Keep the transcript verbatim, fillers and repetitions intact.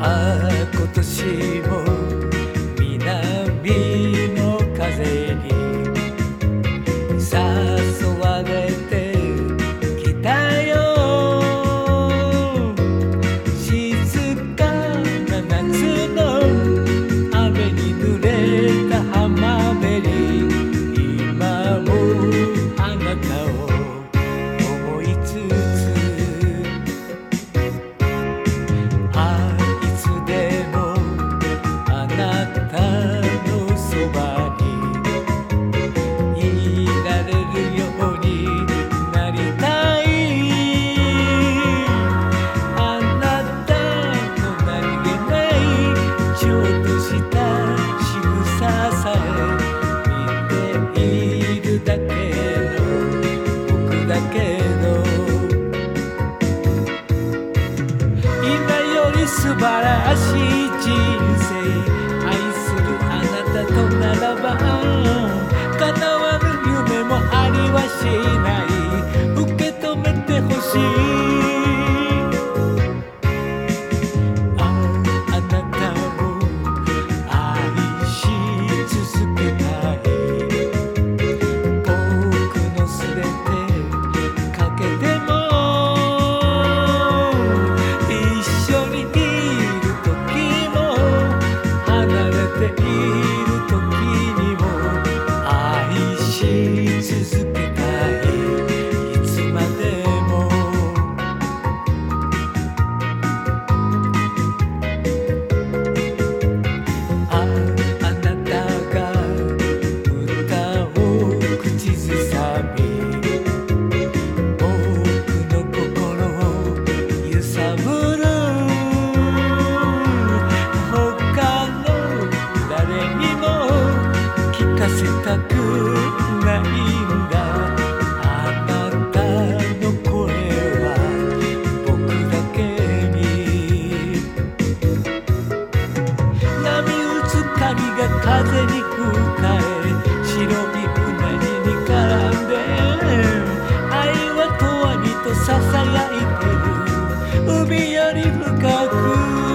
ああ今年も南の風に誘われてきたよ。静かな夏の雨に濡れた浜辺に今もあなたを思いつつ、あいつでもあなたのそばにいられるようになりたい。あなたの何気ないちょっとした仕草さえ見ているだけの僕だけど、今より素晴らしい人生愛するあなたとならば叶わぬ夢もありはしない、受け止めてほしい。ああなたを愛し続けたい。僕のすべてかけても一緒にいる時も離れている時にも愛し続けたい、いつまでも。ああなたが歌を口ずさみ僕の心を揺さぶる。他の誰にも聞かせたくないんだ。あなたの声は僕だけに。波打つ髪が風に吹かれ白い船に絡んで愛は永遠にとささやいてる。海より深く